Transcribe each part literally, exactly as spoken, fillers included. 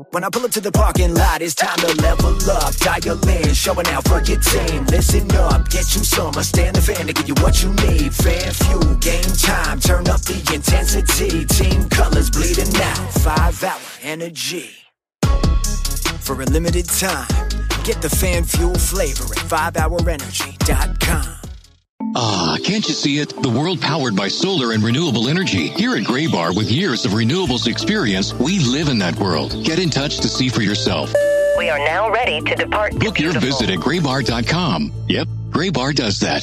When I pull up to the parking lot, it's time to level up. Dial in, showing out for your team. Listen up, get you some. I stand the fan to give you what you need. Fan fuel, game time, turn up the intensity. Team colors bleeding out, five hour energy. For a limited time, get the fan fuel flavor at five hour energy dot com. Ah, can't you see it? The world powered by solar and renewable energy. Here at Graybar, with years of renewables experience, we live in that world. Get in touch to see for yourself. We are now ready to depart. Book your visit at graybar dot com. Yep, Graybar does that.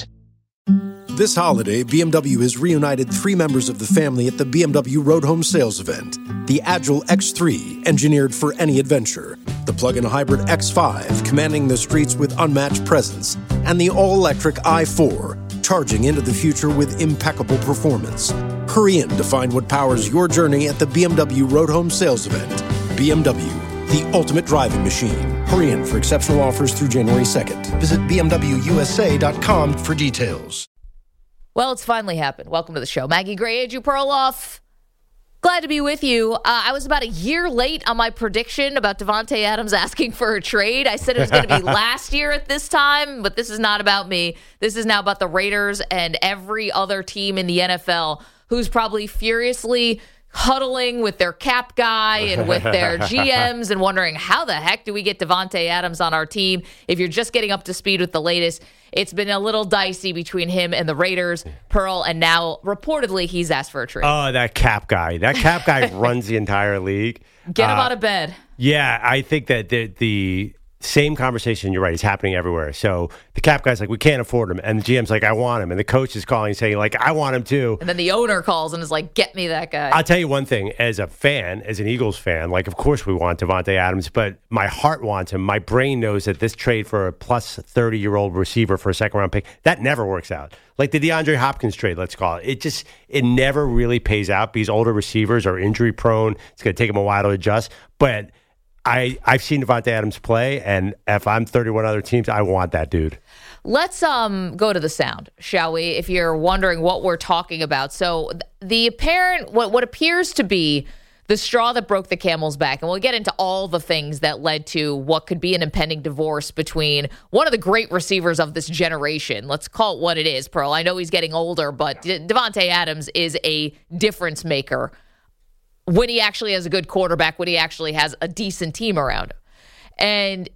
This holiday, B M W has reunited three members of the family at the B M W Road Home Sales Event. The Agile X three, engineered for any adventure. The plug-in hybrid X five, commanding the streets with unmatched presence. And the all-electric i four, charging into the future with impeccable performance. Hurry in to find what powers your journey at the B M W Road Home Sales Event. B M W, the ultimate driving machine. Hurry in for exceptional offers through January second. Visit b m w u s a dot com for details. Well, it's finally happened. Welcome to the show. Maggie Gray, Andrew Perloff. Glad to be with you. Uh, I was about a year late on my prediction about Davante Adams asking for a trade. I said it was going to be last year at this time, but this is not about me. This is now about the Raiders and every other team in the N F L who's probably furiously huddling with their cap guy and with their G Ms and wondering, how the heck do we get Davante Adams on our team? If you're just getting up to speed with the latest, it's been a little dicey between him and the Raiders, Pearl, and now reportedly he's asked for a trade. Oh, that cap guy. That cap guy runs the entire league. Get him uh, out of bed. Yeah, I think that the, the same conversation, you're right, is happening everywhere. So the cap guy's like, we can't afford him. And the G M's like, I want him. And the coach is calling saying, like, I want him too. And then the owner calls and is like, get me that guy. I'll tell you one thing. As a fan, as an Eagles fan, like, of course we want Davante Adams, but my heart wants him. My brain knows that this trade for a plus thirty-year-old receiver for a second-round pick, that never works out. Like the DeAndre Hopkins trade, let's call it. It just, it never really pays out because older receivers are injury-prone. It's going to take them a while to adjust. But I, I've seen Davante Adams play, and if I'm thirty-one other teams, I want that dude. Let's um go to the sound, shall we? If you're wondering what we're talking about. So the apparent, what, what appears to be the straw that broke the camel's back, and we'll get into all the things that led to what could be an impending divorce between one of the great receivers of this generation. Let's call it what it is, Pearl. I know he's getting older, but Davante Adams is a difference maker when he actually has a good quarterback, when he actually has a decent team around him. And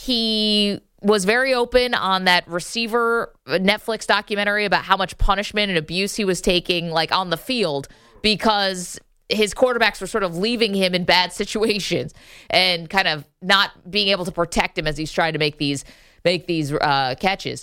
he was very open on that receiver Netflix documentary about how much punishment and abuse he was taking, like, on the field, because his quarterbacks were sort of leaving him in bad situations and kind of not being able to protect him as he's trying to make these make these uh, catches.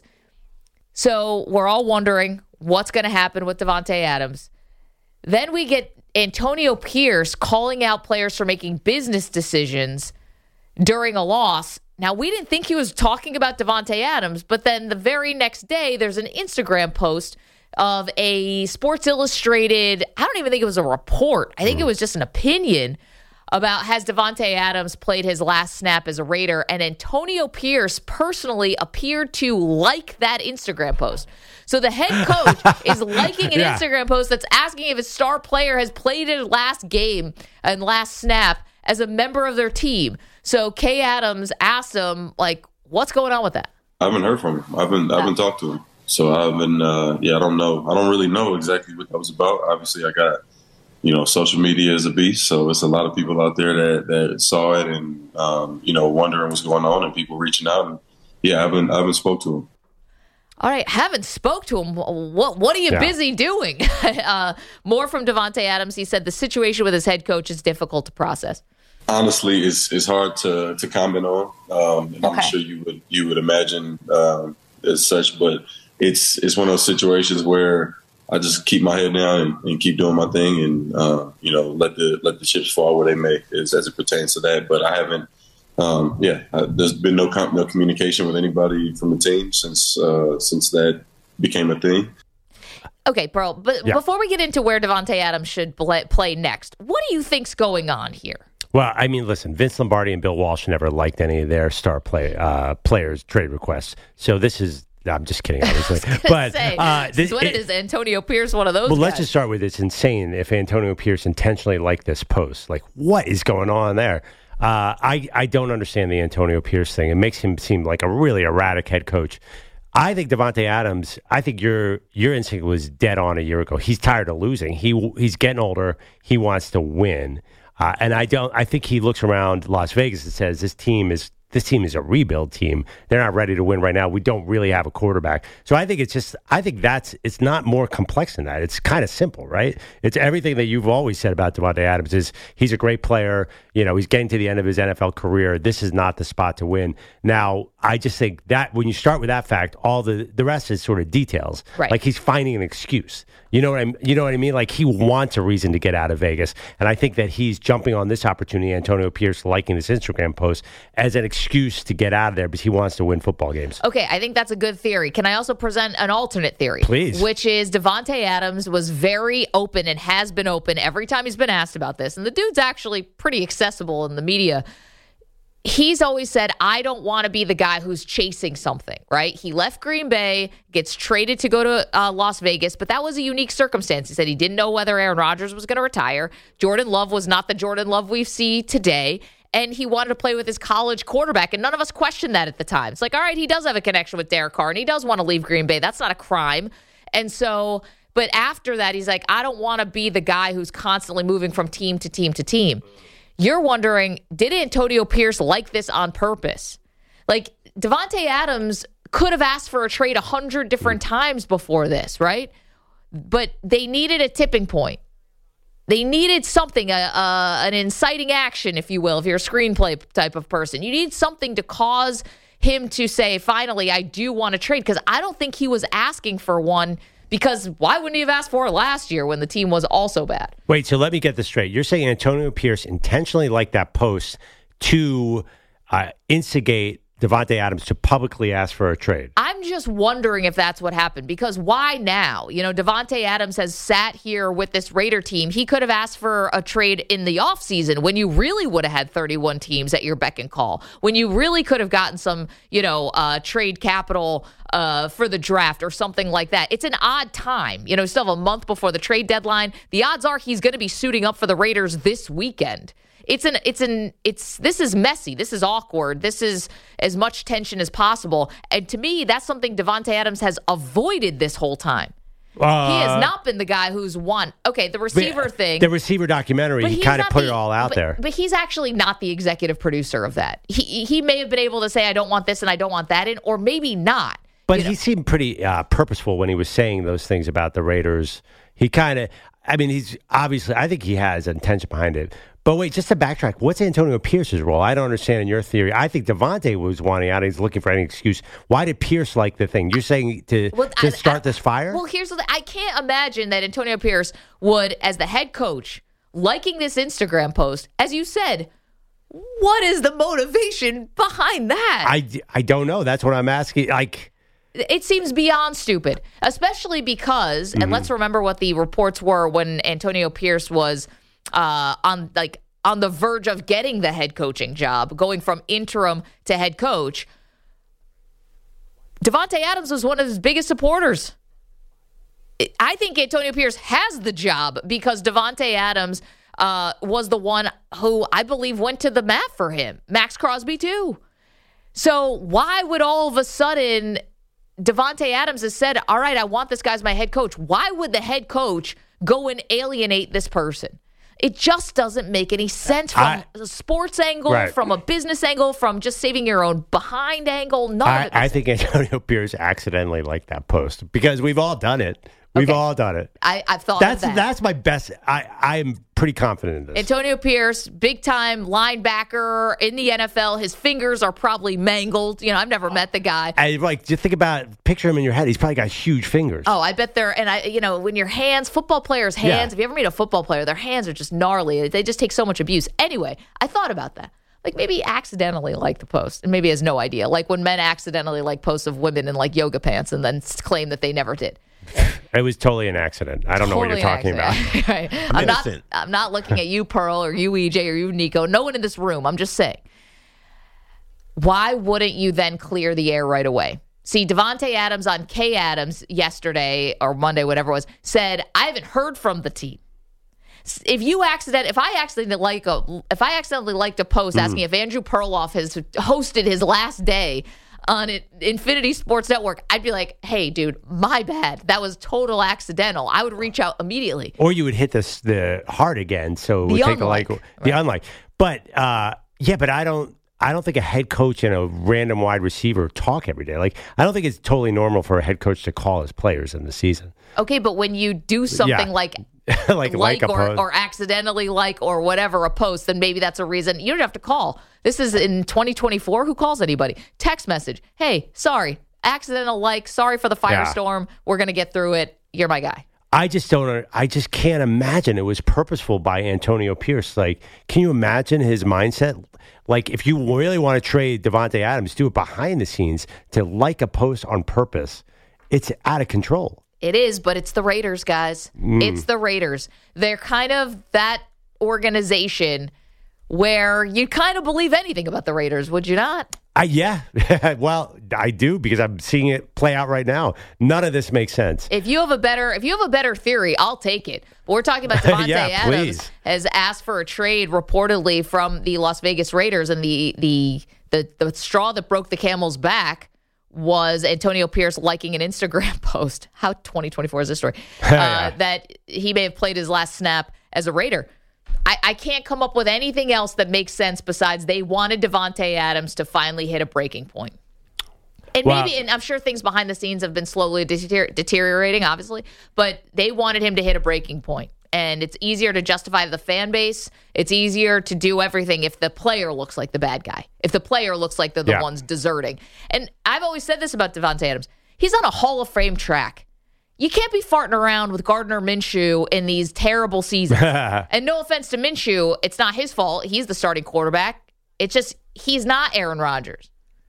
So we're all wondering what's going to happen with Davante Adams. Then we get Antonio Pierce calling out players for making business decisions during a loss. Now, we didn't think he was talking about Davante Adams, but then the very next day, there's an Instagram post of a Sports Illustrated, I don't even think it was a report. I think it was just an opinion about, has Davante Adams played his last snap as a Raider? And Antonio Pierce personally appeared to like that Instagram post. So the head coach is liking an yeah. Instagram post that's asking if his star player has played his last game and last snap as a member of their team. So Kay Adams asked him, like, what's going on with that? I haven't heard from him. I haven't, I haven't talked to him. So I haven't, uh, yeah, I don't know. I don't really know exactly what that was about. Obviously, I got, you know, social media is a beast. So it's a lot of people out there that, that saw it and, um, you know, wondering what's going on and people reaching out. And yeah, I haven't, I haven't spoke to him. All right, haven't spoke to him. What What are you yeah. busy doing? uh, more from Davante Adams. He said the situation with his head coach is difficult to process. Honestly, it's it's hard to, to comment on. Um, and okay. I'm sure you would you would imagine um, as such, but it's it's one of those situations where I just keep my head down and, and keep doing my thing, and uh, you know, let the let the chips fall where they may, as, as it pertains to that. But I haven't. Um, yeah, uh, there's been no com- no communication with anybody from the team since uh, since that became a thing. Okay, Pearl, but yeah. before we get into where Davante Adams should play, play next, what do you think's going on here? Well, I mean, listen, Vince Lombardi and Bill Walsh never liked any of their star play uh, players' trade requests. So this is. No, I'm just kidding, obviously. but say, uh, this, what it, is Antonio Pierce one of those? Well, guys? Let's just start with it's insane if Antonio Pierce intentionally liked this post. Like, what is going on there? Uh, I, I don't understand the Antonio Pierce thing. It makes him seem like a really erratic head coach. I think Davante Adams, I think your your instinct was dead on a year ago. He's tired of losing. He He's getting older. He wants to win. Uh, and I don't. I think he looks around Las Vegas and says, this team is This team is a rebuild team. They're not ready to win right now. We don't really have a quarterback. So I think it's just, I think that's, it's not more complex than that. It's kind of simple, right? It's everything that you've always said about Davante Adams is he's a great player. You know, he's getting to the end of his N F L career. This is not the spot to win. Now, I just think that when you start with that fact, all the, the rest is sort of details. Right. Like he's finding an excuse. You know what I you know what I mean? Like he wants a reason to get out of Vegas. And I think that he's jumping on this opportunity, Antonio Pierce liking this Instagram post, as an excuse to get out of there because he wants to win football games. Okay, I think that's a good theory. Can I also present an alternate theory? Please. Which is Davante Adams was very open and has been open every time he's been asked about this. And the dude's actually pretty accessible in the media. He's always said, I don't want to be the guy who's chasing something, right? He left Green Bay, gets traded to go to uh, Las Vegas, but that was a unique circumstance. He said he didn't know whether Aaron Rodgers was going to retire. Jordan Love was not the Jordan Love we see today. And he wanted to play with his college quarterback, and none of us questioned that at the time. It's like, all right, he does have a connection with Derek Carr, and he does want to leave Green Bay. That's not a crime. And so, but after that, he's like, I don't want to be the guy who's constantly moving from team to team to team. You're wondering, did Antonio Pierce like this on purpose? Like, Davante Adams could have asked for a trade a hundred different times before this, right? But they needed a tipping point. They needed something, a, a, an inciting action, if you will, if you're a screenplay type of person. You need something to cause him to say, finally, I do want to trade, because I don't think he was asking for one, because why wouldn't he have asked for it last year when the team was also bad? Wait, so let me get this straight. You're saying Antonio Pierce intentionally liked that post to uh, instigate Davante Adams to publicly ask for a trade? I'm just wondering if that's what happened, because why now? You know, Davante Adams has sat here with this Raider team. He could have asked for a trade in the offseason when you really would have had thirty-one teams at your beck and call, when you really could have gotten some, you know, uh, trade capital uh, for the draft or something like that. It's an odd time. You know, still have a month before the trade deadline. The odds are he's going to be suiting up for the Raiders this weekend. It's an, it's an, it's, this is messy. This is awkward. This is as much tension as possible. And to me, that's something Davante Adams has avoided this whole time. Uh, he has not been the guy who's won. Okay, the receiver thing. The receiver documentary, he kind of put the, it all out but, there. But he's actually not the executive producer of that. He, he may have been able to say, I don't want this and I don't want that in, or maybe not. But you he know? seemed pretty uh, purposeful when he was saying those things about the Raiders. He kind of, I mean, he's obviously, I think he has intention behind it. But wait, just to backtrack, what's Antonio Pierce's role? I don't understand in your theory. I think Davante was wanting out. He's looking for any excuse. Why did Pierce like the thing? You're saying to, well, to I, start I, this fire? Well, here's the thing. I can't imagine that Antonio Pierce would, as the head coach, liking this Instagram post. As you said, what is the motivation behind that? I, I don't know. That's what I'm asking. Like, it seems beyond stupid, especially because, mm-hmm. and let's remember what the reports were when Antonio Pierce was uh, on like on the verge of getting the head coaching job, going from interim to head coach. Davante Adams was one of his biggest supporters. I think Antonio Pierce has the job because Davante Adams uh, was the one who I believe went to the mat for him. Max Crosby too. So why would all of a sudden Davante Adams has said, all right, I want this guy as my head coach. Why would the head coach go and alienate this person? It just doesn't make any sense from I, a sports angle, right. from a business angle, from just saving your own behind angle. None I, of it. I think Antonio Pierce accidentally liked that post because we've all done it. We've okay. all done it. I, I've thought that's, of that. That's my best. I, I'm pretty confident in this. Antonio Pierce, big-time linebacker in the N F L. His fingers are probably mangled. You know, I've never met the guy. I, like, just think about, picture him in your head. He's probably got huge fingers. Oh, I bet they're, and I, you know, when your hands, football players' hands, yeah. if you ever meet a football player, their hands are just gnarly. They just take so much abuse. Anyway, I thought about that. Like, maybe he accidentally liked the post, and maybe he has no idea. Like when men accidentally like posts of women in like yoga pants and then claim that they never did. It was totally an accident. I don't totally know what you're talking about. Right. I'm, I'm not. I'm not looking at you, Pearl, or you, E J, or you, Nico. No one in this room. I'm just saying. Why wouldn't you then clear the air right away? See, Davante Adams on Kay Adams yesterday or Monday, whatever it was, said, I haven't heard from the team. if you accident, if I accidentally like a, if I accidentally liked a post asking if Andrew Perloff has hosted his last day on it, Infinity Sports Network, I'd be like, hey, dude, my bad. That was total accidental. I would reach out immediately. Or you would hit this, the heart again, so it would The take a like, unlike. the Right. unlike. But, uh, yeah, but I don't, I don't think a head coach and a random wide receiver talk every day. Like, I don't think it's totally normal for a head coach to call his players in the season. Okay, but when you do something Yeah. like like, like, like a or, post. or accidentally like or whatever a post, then maybe that's a reason. You don't have to call. This is in twenty twenty-four. Who calls anybody? Text message. Hey, sorry, accidental like. Sorry for the firestorm. We're gonna get through it. You're my guy. I just don't. I just can't imagine it was purposeful by Antonio Pierce. Like, can you imagine his mindset? Like, if you really want to trade Davante Adams, do it behind the scenes to like a post on purpose. It's out of control. It is, but it's the Raiders, guys. Mm. It's the Raiders. They're kind of that organization where you kind of believe anything about the Raiders, would you not? I, yeah. Well, I do because I'm seeing it play out right now. None of this makes sense. If you have a better, if you have a better theory, I'll take it. But we're talking about Davante Yeah, Adams please. has asked for a trade reportedly from the Las Vegas Raiders, and the the the, the straw that broke the camel's back was Antonio Pierce liking an Instagram post. How twenty twenty-four is this story? Uh, that he may have played his last snap as a Raider. I, I can't come up with anything else that makes sense besides they wanted Davante Adams to finally hit a breaking point. And Well- maybe, and I'm sure things behind the scenes have been slowly deter- deteriorating, obviously, but they wanted him to hit a breaking point. And it's easier to justify the fan base. It's easier to do everything if the player looks like the bad guy, if the player looks like they're the Yeah. ones deserting. And I've always said this about Davante Adams. He's on a Hall of Fame track. You can't be farting around with Gardner Minshew in these terrible seasons. And no offense to Minshew, it's not his fault. He's the starting quarterback. It's just he's not Aaron Rodgers.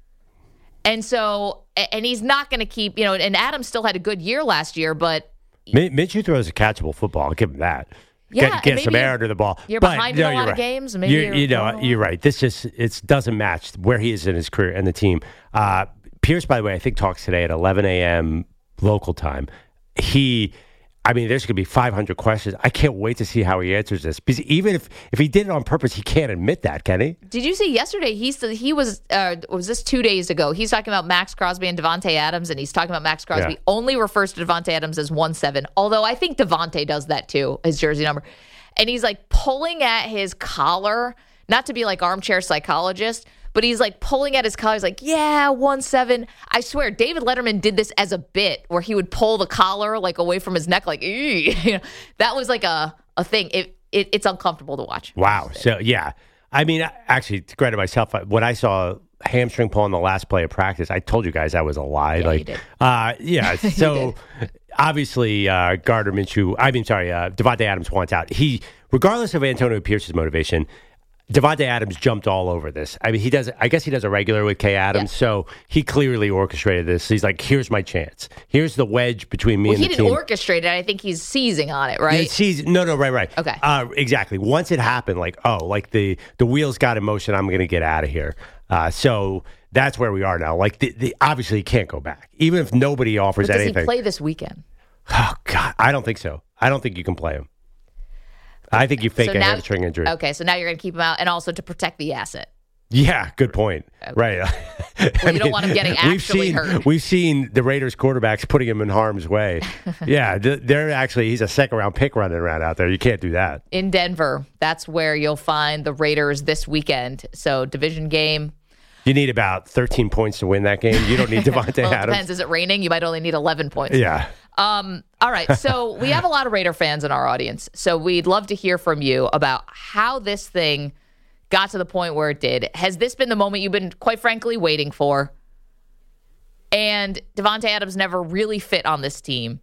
And so, and he's not going to keep, you know, and Adams still had a good year last year, but Min- Minshew throws a catchable football. I'll give him that. Yeah, Get, and get maybe some air you're- under the ball. you're But, behind no, in a you're lot of right. games, maybe You're- you're you know, throwing a you're right. This just it doesn't match where he is in his career and the team. Uh, Pierce, by the way, I think talks today at eleven a.m. local time. He, I mean, there's going to be five hundred questions. I can't wait to see how he answers this because even if, if he did it on purpose, he can't admit that, can he? did you see yesterday? He said he was, uh, was this two days ago? He's talking about Max Crosby and Davante Adams, and he's talking about Max Crosby Yeah. only refers to Davante Adams as one seven. Although I think Davante does that too, his jersey number. And he's like pulling at his collar, not to be like armchair psychologist, but he's like pulling at his collar. He's like, yeah, one seven. I swear, David Letterman did this as a bit where he would pull the collar like away from his neck, like, "Eee." You know, that was like a a thing. It, it it's uncomfortable to watch. Wow. So, yeah. I mean, actually, to credit myself, when I saw hamstring pull on the last play of practice, I told you guys I was a lie. Yeah, like, you did. Uh, yeah. So, obviously, uh, Gardner Minshew, I mean, sorry, uh, Davante Adams wants out. He, regardless of Antonio Pierce's motivation, Davante Adams jumped all over this. I mean, he does. I guess he does a regular with Kay Adams, Yeah. so he clearly orchestrated this. He's like, "Here's my chance. Here's the wedge between me Well, and he the didn't team." orchestrate it. I think he's seizing on it, right? It's- he's- no, no, right, right. Okay. Uh, exactly. Once it happened, like, oh, like the the wheels got in motion. I'm going to get out of here. Uh, so that's where we are now. Like, the, the, obviously, he can't go back, even if nobody offers But does anything. he play this weekend? Oh God, I don't think so. I don't think you can play him. I think you fake So a now- hamstring injury. Okay, so now you're going to keep him out, and also to protect the asset. Yeah, good point. Right. Well, you don't want him getting we've actually seen, hurt. We've seen the Raiders quarterbacks putting him in harm's way. Yeah, th- they're actually, he's a second round pick running around out there. You can't do that. In Denver, that's where you'll find the Raiders this weekend. So division game. You need about thirteen points to win that game. You don't need Davante Well, it Adams. depends. Is it raining? You might only need eleven points. Yeah. Um, all right. So we have a lot of Raider fans in our audience. So we'd love to hear from you about how this thing got to the point where it did. Has this been the moment you've been, quite frankly, waiting for? And Davante Adams never really fit on this team.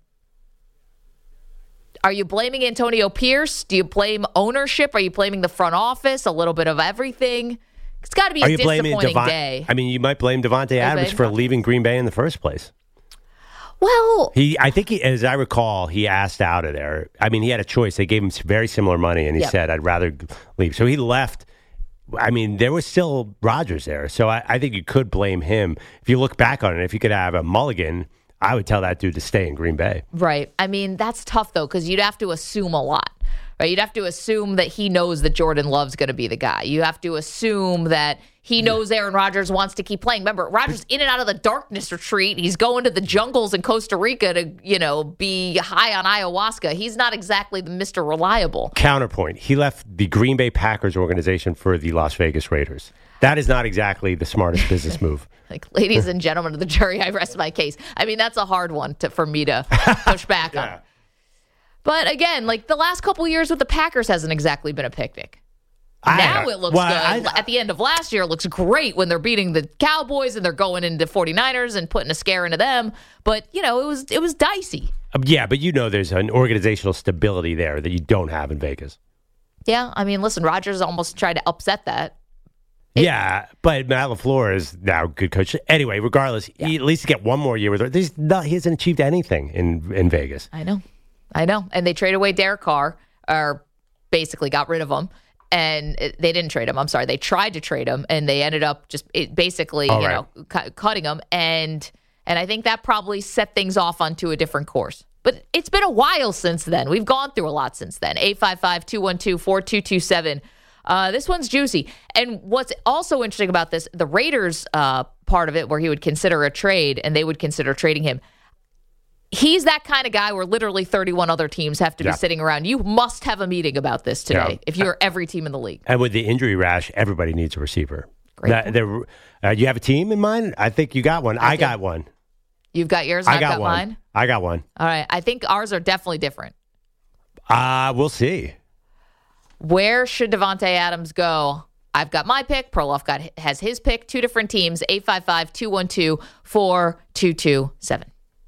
Are you blaming Antonio Pierce? Do you blame ownership? Are you blaming the front office? A little bit of everything? It's got to be Are a you blaming disappointing Devon- day. I mean, you might blame Davante Adams blame for Davante. leaving Green Bay in the first place. Well, He, I think, he, as I recall, he asked out of there. I mean, he had a choice. They gave him very similar money, and he Yep. said, "I'd rather leave." So he left. I mean, there was still Rodgers there, so I, I think you could blame him. If you look back on it, if you could have a mulligan, I would tell that dude to stay in Green Bay. right. I mean, that's tough, though, because you'd have to assume a lot. right? You'd have to assume that he knows that Jordan Love's going to be the guy. You have to assume that he knows Aaron Rodgers wants to keep playing. Remember, Rodgers in and out of the darkness retreat. He's going to the jungles in Costa Rica to, you know, be high on ayahuasca. He's not exactly the Mister Reliable. Counterpoint. He left the Green Bay Packers organization for the Las Vegas Raiders. That is not exactly the smartest business move. Like, ladies and gentlemen of the jury, I rest my case. I mean, that's a hard one to, for me to push back yeah. on. But again, like the last couple of years with the Packers hasn't exactly been a picnic. I, now it looks well, good. I, At the end of last year, it looks great when they're beating the Cowboys and they're going into 49ers and putting a scare into them. But, you know, it was it was dicey. Um, yeah, but you know there's an organizational stability there that you don't have in Vegas. Yeah, I mean, listen, Rodgers almost tried to upset that. It, yeah, but Matt LaFleur is now a good coach. Anyway, regardless, yeah. he at least get one more year with her. Not, he hasn't achieved anything in, in Vegas. I know. I know. And they traded away Derek Carr, or basically got rid of him. And it, they didn't trade him. I'm sorry. They tried to trade him, and they ended up just it, basically, All you right. know, cu- cutting him. And and I think that probably set things off onto a different course. But it's been a while since then. We've gone through a lot since then. eight five five, two one two, four two two seven. Uh, this one's juicy. And what's also interesting about this, the Raiders uh, part of it, where he would consider a trade, and they would consider trading him. He's that kind of guy where literally thirty-one other teams have to yeah. be sitting around. You must have a meeting about this today yeah. if you're every team in the league. And with the injury rash, everybody needs a receiver. Great. That, uh, you have a team in mind? I think you got one. I, I got one. You've got yours? I I've got, got one. mine? I got one. All right. I think ours are definitely different. Uh, we'll see. Where should Davante Adams go? I've got my pick. Perloff got has his pick. Two different teams. eight five five, two one two, four two two seven.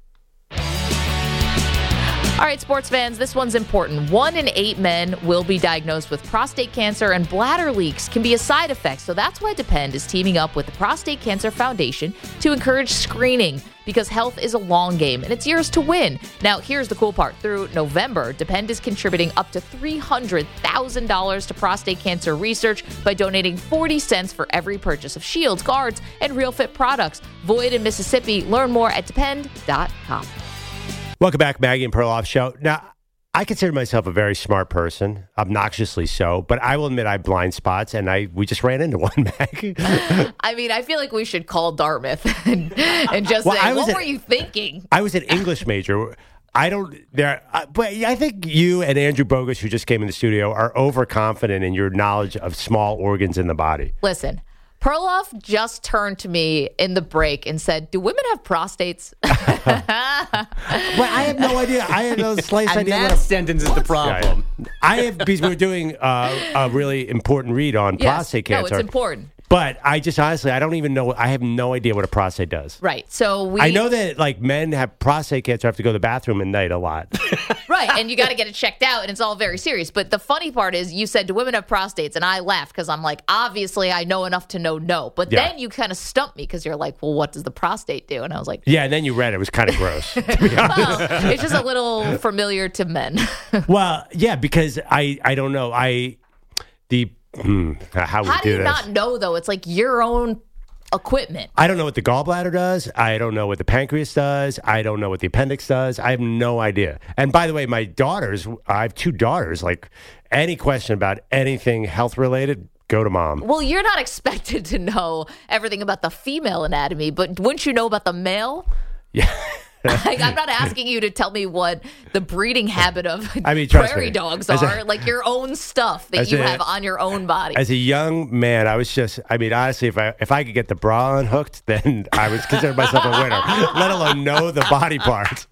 All right, sports fans, this one's important. One in eight men will be diagnosed with prostate cancer, and bladder leaks can be a side effect. So that's why Depend is teaming up with the Prostate Cancer Foundation to encourage screening, because health is a long game, and it's yours to win. Now, here's the cool part. Through November, Depend is contributing up to three hundred thousand dollars to prostate cancer research by donating forty cents for every purchase of shields, guards, and Real Fit products. Void in Mississippi. Learn more at depend dot com. Welcome back, Maggie and Perloff Show. Now, I consider myself a very smart person, obnoxiously so, but I will admit I have blind spots, and I we just ran into one, Maggie. I mean, I feel like we should call Dartmouth and, and just well, say, what at, were you thinking? I was an English major. I don't, there, uh, but I think you and Andrew Bogus, who just came in the studio, are overconfident in your knowledge of small organs in the body. Listen. Perloff just turned to me in the break and said, do women have prostates? Well, I have no idea. I have no slightest and idea. That sentence is the problem. Yeah, yeah. I have, because we're doing uh, a really important read on yes. prostate cancer. No, it's important. But I just honestly, I don't even know. I have no idea what a prostate does. Right. So we. I know that like men have prostate cancer have to go to the bathroom at night a lot. Right. And you got to get it checked out, and it's all very serious. But the funny part is you said, do women have prostates? And I laughed because I'm like, obviously I know enough to know no. But yeah. then you kind of stumped me because you're like, well, what does the prostate do? And I was like. Yeah. And then you read it. It was kind of gross. To be honest. Well, it's just a little familiar to men. Well, yeah, because I, I don't know. I, the. Hmm, how we how do do you this. not know, though? It's like your own equipment. I don't know what the gallbladder does. I don't know what the pancreas does. I don't know what the appendix does. I have no idea. And by the way, my daughters, I have two daughters. Like, any question about anything health related, go to mom. Well, you're not expected to know everything about the female anatomy, but wouldn't you know about the male? Yeah. Like, I'm not asking you to tell me what the breeding habit of I mean, prairie me. dogs as are, a, like your own stuff that you a, have on your own body. As a young man, I was just, I mean, honestly, if I if I could get the bra unhooked, then I would consider myself a winner, let alone know the body parts.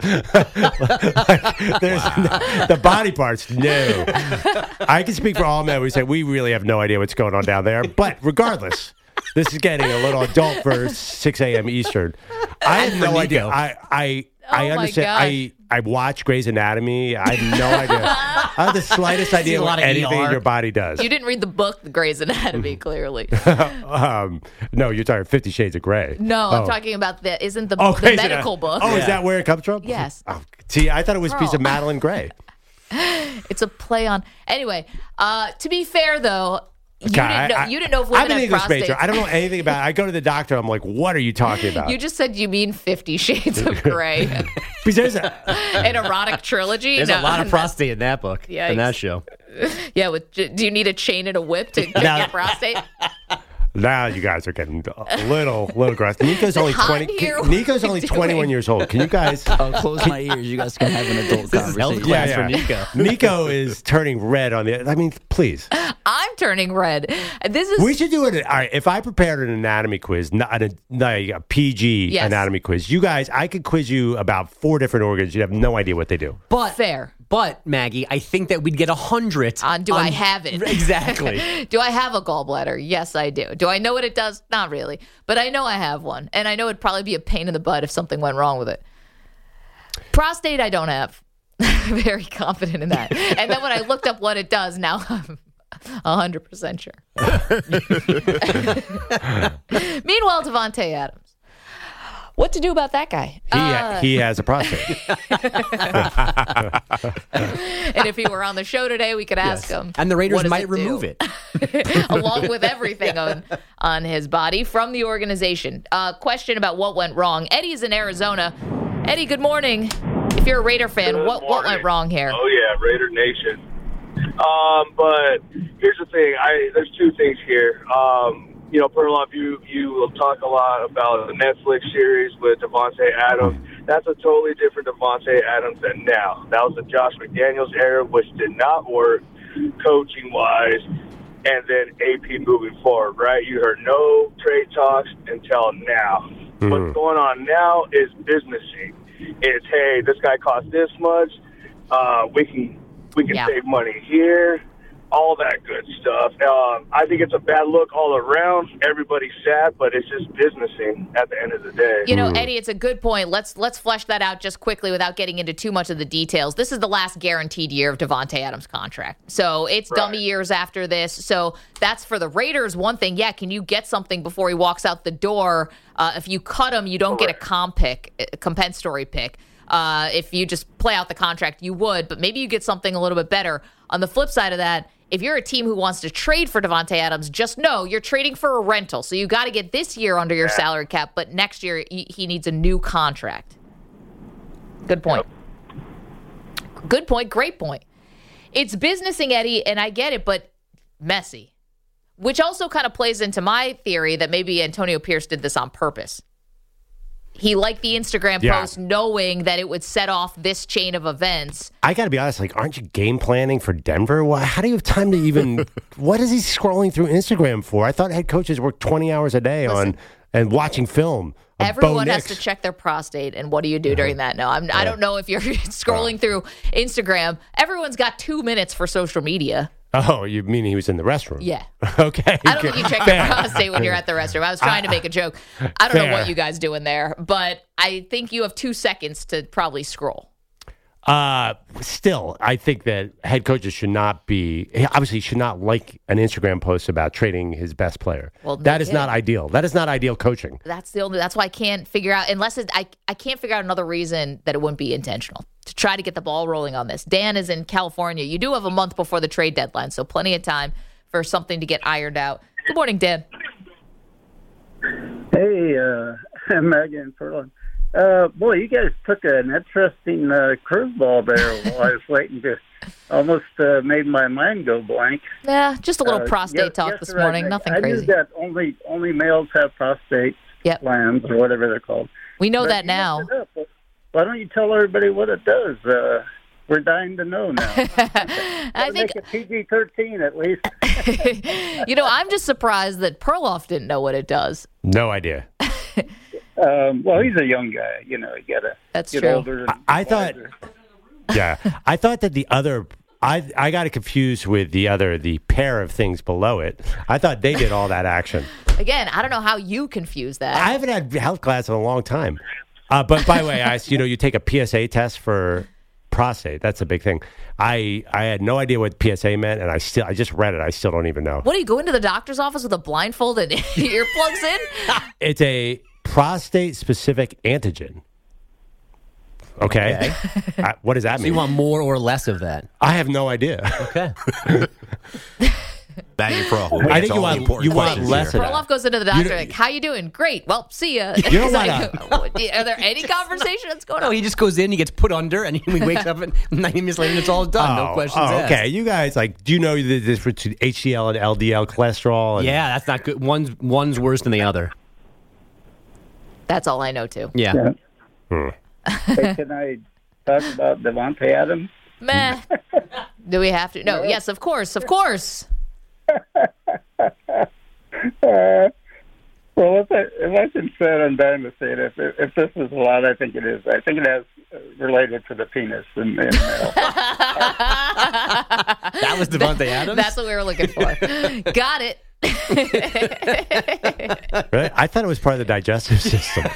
Like, there's no, the body parts, no. I can speak for all men. We say we really have no idea what's going on down there. But regardless, this is getting a little adult for six a.m. Eastern. I have no idea. I I, oh I understand. I, I watch Grey's Anatomy. I have no idea. I have the slightest idea what anything in your body does. You didn't read the book, Grey's Anatomy, clearly. um, no, you're talking Fifty Shades of Grey. No, oh. I'm talking about the, isn't the, oh, the medical book. Oh, yeah. Is that where it comes from? Yes. Oh, see, I thought it was Girl. a piece of Madeline Gray. It's a play on. Anyway, uh, to be fair, though, You, God, didn't know, I, you didn't know if women I'm an have English prostates. major. I don't know anything about it. I go to the doctor. I'm like, what are you talking about? You just said you mean Fifty Shades of Grey. Because there's a, an erotic trilogy. There's no, a lot of prostate in that book, Yikes. in that show. Yeah, with, do you need a chain and a whip to check Now- your prostate? Now you guys are getting a little, little aggressive. Nico's only hot twenty. here? Nico's What are only you twenty-one doing? years old. Can you guys? I'll close my ears. You guys can have an adult conversation. health class for Nico. Nico is turning red on the. I mean, please. I'm turning red. This is We should do it. All right, if I prepared an anatomy quiz, not a, not a P G Yes. anatomy quiz, you guys, I could quiz you about four different organs. You'd have no idea what they do. But fair. But Maggie, I think that we'd get a hundred. On do I have it? Exactly. Do I have a gallbladder? Yes, I do. Do I know what it does? Not really. But I know I have one. And I know it'd probably be a pain in the butt if something went wrong with it. Prostate, I don't have. Very confident in that. And then when I looked up what it does, now I'm one hundred percent sure. Meanwhile, Devontae Adams. What to do about that guy? He Uh, he has a prostate. and if he were on the show today, we could ask Yes. him. And the Raiders what does might it remove do? it. Along with everything on, on his body from the organization. Uh, question about what went wrong. Eddie's in Arizona. Eddie, good morning. If you're a Raider fan, Good what, what went morning. wrong here? Oh yeah, Raider Nation. Um, but here's the thing. I there's two things here. Um, you know, Perloff, you you will talk a lot about the Netflix series with Devontae Adams. That's a totally different Devontae Adams than now. That was the Josh McDaniels era, which did not work coaching wise. And then A P moving forward, right? You heard no trade talks until now. Mm. What's going on now is businessing. It's, hey, this guy costs this much. Uh, we can we can Yeah. save money here. All that good stuff. Um, I think it's a bad look all around. Everybody's sad, but it's just businessing at the end of the day. You know, Eddie, it's a good point. Let's let's flesh that out just quickly without getting into too much of the details. This is the last guaranteed year of Devontae Adams' contract. So it's Right. dummy years after this. So that's for the Raiders. One thing, yeah, can you get something before he walks out the door? Uh, if you cut him, you don't get a comp pick, a compensatory pick. Uh, if you just play out the contract, you would, but maybe you get something a little bit better. On the flip side of that, if you're a team who wants to trade for Devontae Adams, just know you're trading for a rental. So you got to get this year under your salary cap, but next year he he needs a new contract. Good point. Good point. Great point. It's businessing, Eddie, and I get it, but messy. Which also kind of plays into my theory that maybe Antonio Pierce did this on purpose. He liked the Instagram Yeah. post knowing that it would set off this chain of events. I got to be honest. Like, aren't you game planning for Denver? Why, how do you have time to even? What is he scrolling through Instagram for? I thought head coaches work twenty hours a day Listen, on and watching film. of Everyone Bo has Nix. to check their prostate, and what do you do during that? No, I'm, I don't know if you're scrolling through Instagram. Everyone's got two minutes for social media. Oh, you mean he was in the restroom? Yeah. Okay. I don't think you check your Fair. prostate when you're at the restroom. I was trying to make a joke. I don't know Fair. what you guys do in there, but I think you have two seconds to probably scroll. Uh, still, I think that head coaches should not be, obviously should not like an Instagram post about trading his best player. Well, no that is kidding. not ideal. That is not ideal coaching. That's the only. That's why I can't figure out unless it, I I can't figure out another reason that it wouldn't be intentional to try to get the ball rolling on this. Dan is in California. You do have a month before the trade deadline, so plenty of time for something to get ironed out. Good morning, Dan. Hey, uh, Megan Furlan. Uh, boy, you guys took an interesting uh, curveball there while I was waiting to almost uh, made my mind go blank. Yeah, just a little Uh, prostate yes- talk yes, this right. morning. I- Nothing I crazy. knew that only only males have prostate Yep. glands or whatever they're called. We know But that you now. looked it up. Why don't you tell everybody what it does? Uh, we're dying to know now. I think Make it P G thirteen at least. you know. I'm just surprised that Perloff didn't know what it does. No idea. Um, well, he's a young guy. You know, you gotta That's get true. older. And I, I thought, wiser. yeah, I thought that the other, I I got it confused with the other, the pair of things below it. I thought they did all that action. Again, I don't know how you confuse that. I haven't had health class in a long time. Uh, but by the way, I, you know, you take a P S A test for prostate. That's a big thing. I I had no idea what P S A meant, and I still I just read it. I still don't even know. What do you go into the doctor's office with a blindfold and earplugs in? It's a prostate-specific antigen. Okay. I, what does that So mean? you want more or less of that? I have no idea. Okay. Banging for a whole I think you want, you want less of that. Perloff goes into the doctor like, how you doing? Great. Well, see ya. You don't like, are there any conversation that's going No, on? he just goes in, he gets put under, and he wakes up and ninety minutes later and it's all done. Oh, no questions oh, asked. okay. You guys, like, do you know the difference between H D L and L D L cholesterol? And Yeah, that's not good. One's one's worse than the other. That's all I know, too. Yeah. Hmm. Hey, can I talk about Devontae Adams? Meh. Do we have to? No. Yes, of course. Of course. Uh, well, if I, if I can say it, I'm dying to say it. If, if this is allowed, I think it is. I think it has uh, related to the penis in, in male. That was Devontae Adams? That's what we were looking for. Got it. Really? I thought it was part of the digestive system.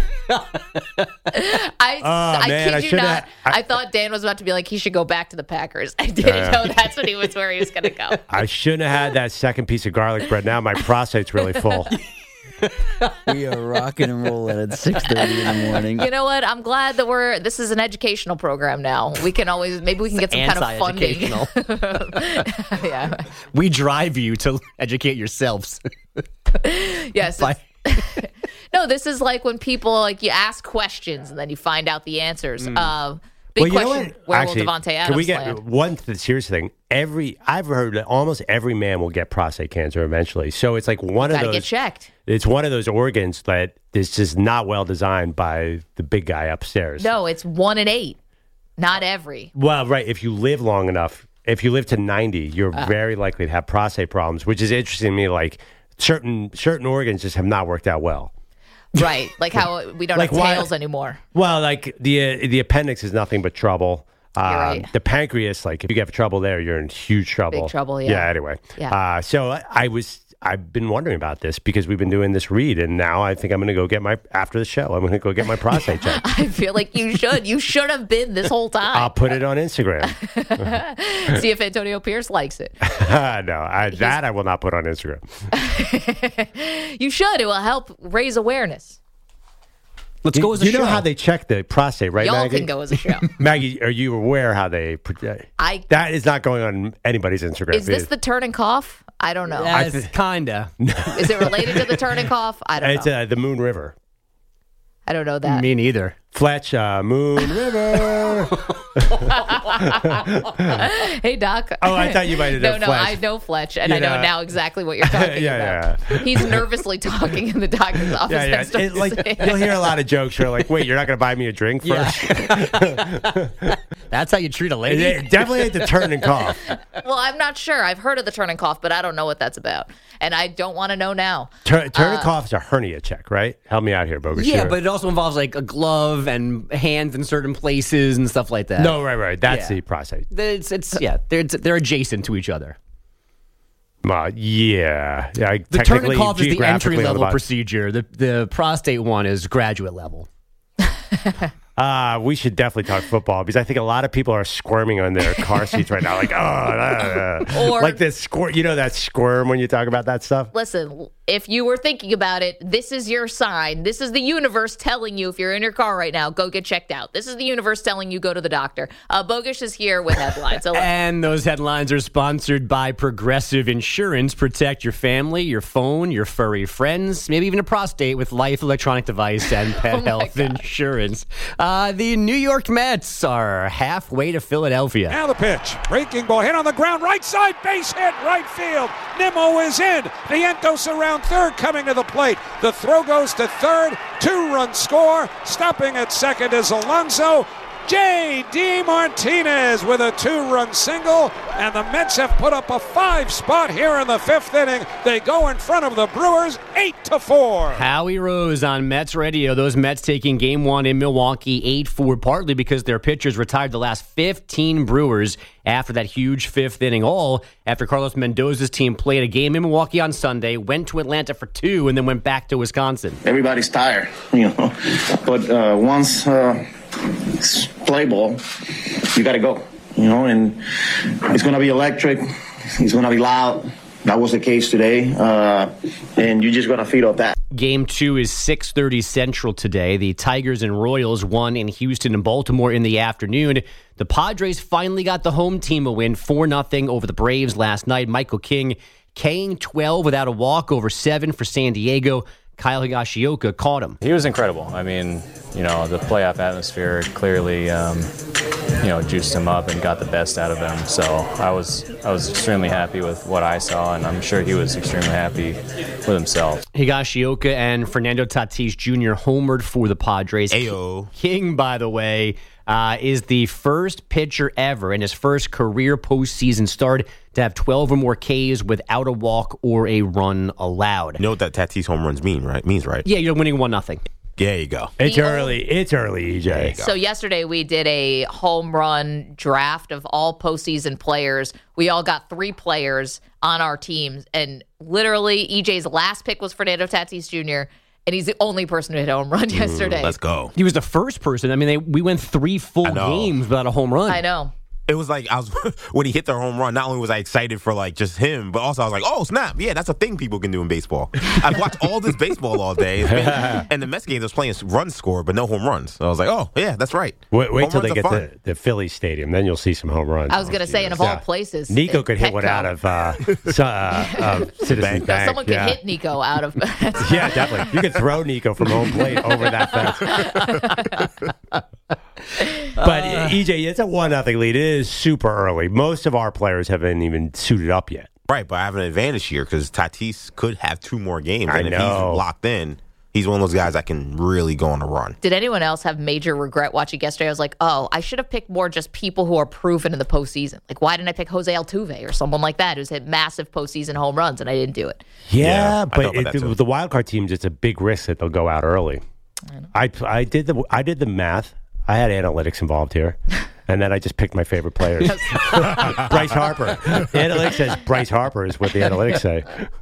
I, Oh, I man, kid I you should've- not. I, I- thought Dan was about to be like, he should go back to the Packers. I didn't Yeah. know that's what he was where he was going to go. I shouldn't have had that second piece of garlic bread. Now my prostate's really full. We are rocking and rolling at six thirty in the morning. You know what? I'm glad that we're. This is an educational program now. We can always maybe we can get some kind of funding. Anti-educational. Yeah. We drive you to educate yourselves. Yes. By- No, this is like when people like you ask questions and then you find out the answers. Mm. Uh, big Well, you know question: what? where Actually, will Devontae Adams Can we get land? one th- serious thing? Every I've heard that almost every man will get prostate cancer eventually. So it's like one of Got to those. get checked. It's one of those organs that is just not well designed by the big guy upstairs. No, it's one in eight. Not every. Well, right. If you live long enough, if you live to ninety, you're Uh. very likely to have prostate problems, which is interesting to me. Like certain certain organs just have not worked out well. Right, like how we don't Like have why- tails anymore. Well, like the uh, the appendix is nothing but trouble. Um, right. The pancreas, like if you have trouble there, you're in huge trouble. Big trouble, yeah. Yeah. Anyway. Yeah. Uh, so I, I was. I've been wondering about this because we've been doing this read, and now I think I'm going to go get my after the show. I'm going to go get my prostate checked. I feel like you should. You should have been this whole time. I'll put it on Instagram. See if Antonio Pierce likes it. no, I, that I will not put on Instagram. You should. It will help raise awareness. Let's you, go as a You show. know how they check the prostate, right, Y'all Maggie? can go as a show. Maggie, are you aware how they? pro- I- that is not going on anybody's Instagram. Is this the turn and cough? I don't know. Yes, kinda. Is it related to the turn and cough? I don't It's know. uh, the Moon River. I don't know that. Me neither. Fletch, uh, Moon River. Hey, Doc. Oh, I thought you might have No, known no, Fletch. I know Fletch, and You I know know- now exactly what you're talking Yeah, about. yeah. He's nervously talking in the doctor's office. Yeah, yeah. next to It, like us. you'll hear a lot of jokes. You're like, wait, you're not going to buy me a drink first? Yeah. That's how you treat a lady. It definitely ain't the turn and cough. Well, I'm not sure. I've heard of the turn and cough, but I don't know what that's about, and I don't want to know now. Turn, turn Uh, and cough is a hernia check, right? Help me out here, Bogus. Yeah, Sure. but it also involves like a glove and hands in certain places and stuff like that. no, right, right. That's Yeah. the prostate. It's, it's yeah, they're they're adjacent to each other. Uh, yeah, yeah. I- The turn technically, and cough is the geographically entry on the level bottom. procedure. The the prostate one is graduate level. Uh, we should definitely talk football because I think a lot of people are squirming on their car seats right now, like, oh, uh, uh. Or- like this squirm. You know that squirm when you talk about that stuff. Listen, if you were thinking about it, this is your sign. This is the universe telling you if you're in your car right now, go get checked out. This is the universe telling you go to the doctor. Uh, Bogus is here with headlines. So And those headlines are sponsored by Progressive Insurance. Protect your family, your phone, your furry friends, maybe even a prostate with Life Electronic Device and Pet Oh my Health God. Insurance. Uh, the New York Mets are halfway to Philadelphia. Now the pitch. Breaking ball hit on the ground. Right side. Base hit. Right field. Nimmo is in. Vientos around third coming to the plate. The throw goes to third. Two-run score. Stopping at second is Alonso. J D. Martinez with a two-run single, and the Mets have put up a five spot here in the fifth inning. They go in front of the Brewers eight to four. Howie Rose on Mets radio. Those Mets taking game one in Milwaukee eight four, partly because their pitchers retired the last fifteen Brewers after that huge fifth inning, all after Carlos Mendoza's team played a game in Milwaukee on Sunday, went to Atlanta for two, and then went back to Wisconsin. Everybody's tired, you know, but uh, once uh, it's play ball, you got to go, you know, and it's going to be electric. It's going to be loud. That was the case today, uh, and you just got to feed off that. Game two is six thirty Central today. The Tigers and Royals won in Houston and Baltimore in the afternoon. The Padres finally got the home team a win, four nothing over the Braves last night. Michael King K'ing twelve without a walk, over seven for San Diego. Kyle Higashioka caught him. He was incredible. I mean, you know, the playoff atmosphere clearly, um, you know, juiced him up and got the best out of him. So I was I was extremely happy with what I saw, and I'm sure he was extremely happy with himself. Higashioka and Fernando Tatis Junior homered for the Padres. Ayo. King, by the way, uh, is the first pitcher ever in his first career postseason start to have twelve or more Ks without a walk or a run allowed. You know what that Tatis home runs mean, right? Means, right? Yeah, you're winning one nothing. There you go. It's The early. It's early, E J. So yesterday we did a home run draft of all postseason players. We all got three players on our teams, and literally E J's last pick was Fernando Tatis Junior, and he's the only person who hit a home run yesterday. Mm, let's go. He was the first person. I mean, they, we went three full games without a home run. I know. It was like I was when he hit the home run. Not only was I excited for like just him, but also I was like, "Oh snap! Yeah, that's a thing people can do in baseball." I've watched all this baseball all day, it's been, and the Mets games was playing run score, but no home runs. So I was like, "Oh yeah, that's right." Wait, wait Home till they runs get are fun. to the Philly Stadium, then you'll see some home runs. I was going to say, and of all places, Nico could hit one Petco. out of uh, so, uh, uh, Citizens Bank. Someone could yeah. hit Nico out of. Yeah, definitely. You could throw Nico from home plate over that fence. But uh, E J, it's a one nothing lead. It is super early. Most of our players haven't even suited up yet. Right, but I have an advantage here because Tatis could have two more games, I and if know. he's locked in, he's one of those guys that can really go on a run. Did anyone else have major regret watching yesterday? I was like, oh, I should have picked more just people who are proven in the postseason. Like, why didn't I pick Jose Altuve or someone like that who's hit massive postseason home runs, and I didn't do it? Yeah, Yeah, I but thought about it, that too. the wild card teams, it's a big risk that they'll go out early. I, I did the I did the math. I had analytics involved here, and then I just picked my favorite players. Bryce Harper. Analytics says Bryce Harper is what the analytics say.